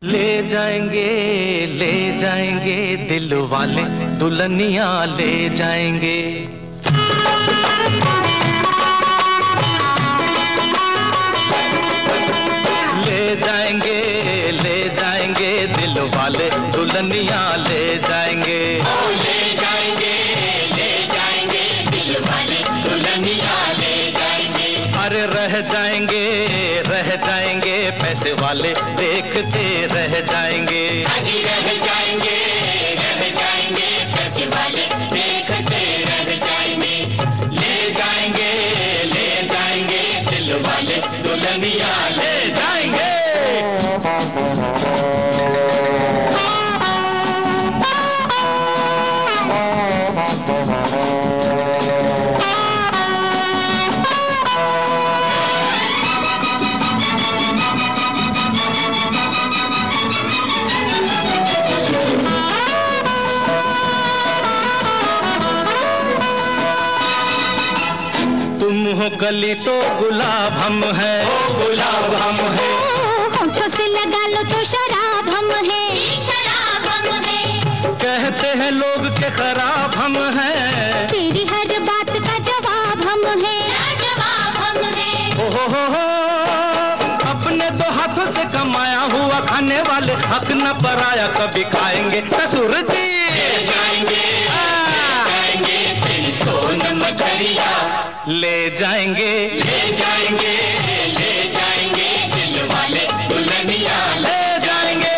ले जाएंगे दिल वाले दुल्हनिया ले जाएंगे। ले जाएंगे दिल वाले दुल्हनिया ले जाएंगे। ले जाएंगे दिल वाले दुल्हनिया ले जाएंगे। अरे रह जाएंगे पैसे वाले देखते रह जाएंगे। अजी रह जाएंगे पैसे वाले देखते रह जाएंगे। ले जाएंगे दिल वाले दुल्हनिया ले जाएंगे। तुम हो कली तो गुलाब हम है, गुलाब हम है। होठों से लगा लो तो शराब हम है, शराब हम है। कहते हैं लोग के खराब हम है। तेरी हर बात का जवाब हम है, जवाब हम है। हो अपने दो हाथों से कमाया हुआ खाने वाले हक न पराया कभी खाएंगे ससुर जी। ले जाएंगे तेरी सोन मछरिया ले जाएंगे दिल वाले दुल्हनिया ले जाएंगे।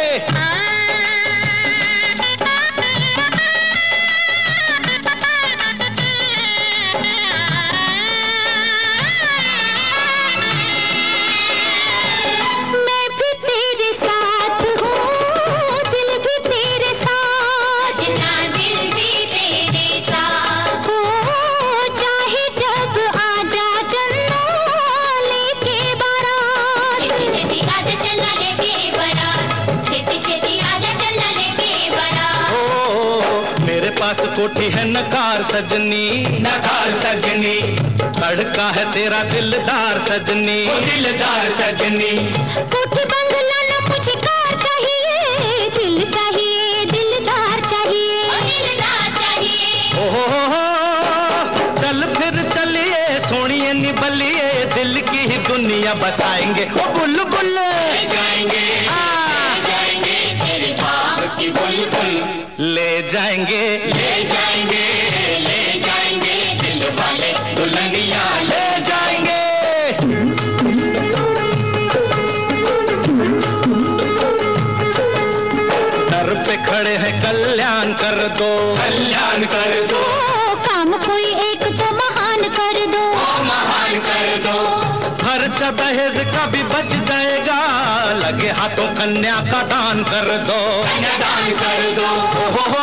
मैं भी तेरे साथ हूँ, दिल भी तेरे साथ, ना दिल भी तेरे साथ। हो चाहे जब आजा चन्ना लेके बारात। छेती आजा चलना लेके बारात। छेती आजा चलना लेके बारात। ओ मेरे पास कोठी है नकार सजनी, लड़का है तेरा दिलदार सजनी, दिलदार सजनी। कोठी बंगला न मुझे कार चाहिए, दिल चाहिए दिलदार चाहिए, दिलदार चाहिए। ओहो चल फिर चलिए सोनिए निबलिए दिल की ही दुनिया बसाएंगे। ओ बुलबुल ले जाएंगे तेरे बाग की बुलबुल। ले जाएंगे दिल वाले दुल्हनिया ले जाएंगे। दर पे खड़े हैं कल्याण कर दो, काम कोई एक तो महान कर दो, महान कर दो। खर्चा दहेज का भी बच जाएगा, लगे हाथों कन्या का दान कर दो। दान कर दो। ओहो